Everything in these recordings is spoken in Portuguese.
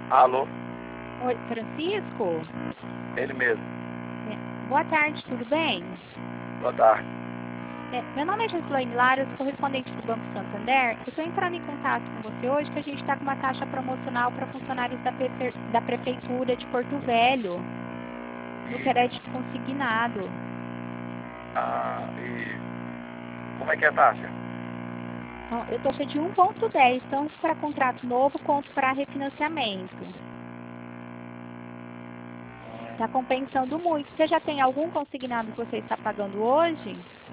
Alô? Oi, Francisco? Ele mesmo. Boa tarde, tudo bem? Boa tarde. Meu nome é Gislaine Lara, eu sou correspondente do Banco Santander. Eu estou entrando em contato com você hoje que a gente está com uma taxa promocional para funcionários da Prefeitura de Porto Velho, no crédito consignado. E como é que é a taxa? Eu estou de 1,10, tanto para contrato novo quanto para refinanciamento. Está compensando muito. Você já tem algum consignado que você está pagando hoje?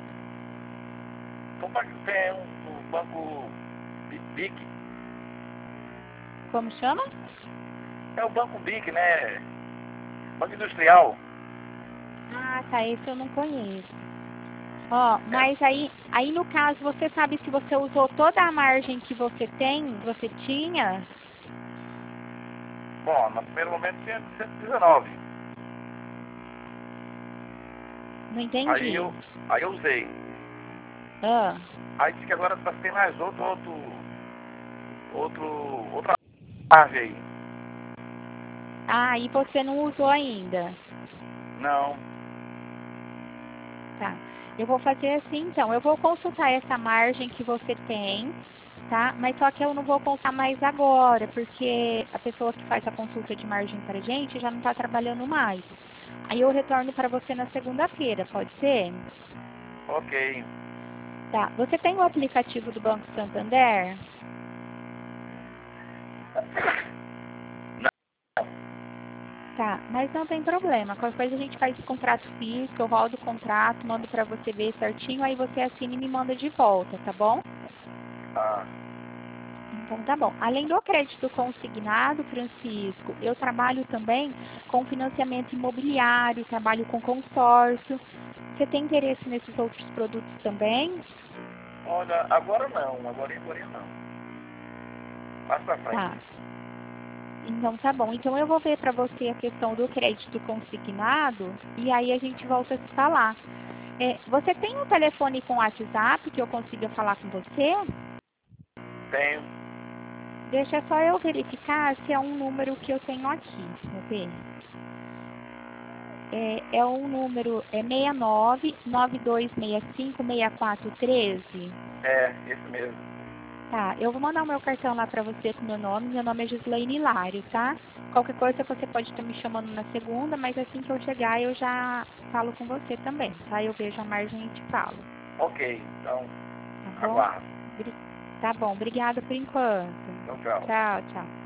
Tem um banco BIC. Como chama? É o banco BIC, né? Banco Industrial. Ah, tá, esse eu não conheço. Ó, mas aí no caso, você sabe se você usou toda a margem que você tinha? Bom, no primeiro momento tinha 119. Não entendi. Aí eu usei. Ah, Aí disse que agora tem mais outra margem aí. e você não usou ainda. Não. Tá. Eu vou fazer assim, então. Eu vou consultar essa margem que você tem, tá? Mas só que eu não vou contar mais agora, porque a pessoa que faz a consulta de margem pra gente já não está trabalhando mais. Aí eu retorno para você na segunda-feira, pode ser? Ok. Tá. Você tem o aplicativo do Banco Santander? Não. Tá, mas não tem problema. Qualquer coisa a gente faz o contrato físico, eu rodo o contrato, mando para você ver certinho, aí você assina e me manda de volta, tá bom? Ah, Então tá bom. Além do crédito consignado, Francisco, eu trabalho também com financiamento imobiliário, trabalho com consórcio. Você tem interesse nesses outros produtos também? olha, agora não. Agora não. Mais pra frente. Tá. Então tá bom. Então eu vou ver para você a questão do crédito consignado e aí a gente volta a se falar. Você tem um telefone com WhatsApp que eu consiga falar com você? Tenho. Deixa só eu verificar se é um número que eu tenho aqui. Vou ver. É um número 69-9265-6413. É, esse mesmo. Tá, eu vou mandar o meu cartão lá pra você com meu nome. Meu nome é Gislaine Hilário, tá? Qualquer coisa você pode estar me chamando na segunda, mas assim que eu chegar eu já falo com você também, tá? Eu vejo a margem e te falo. Ok, então, Tá bom? aguardo. Tá bom, obrigada por enquanto. Então, tchau. Tchau, tchau.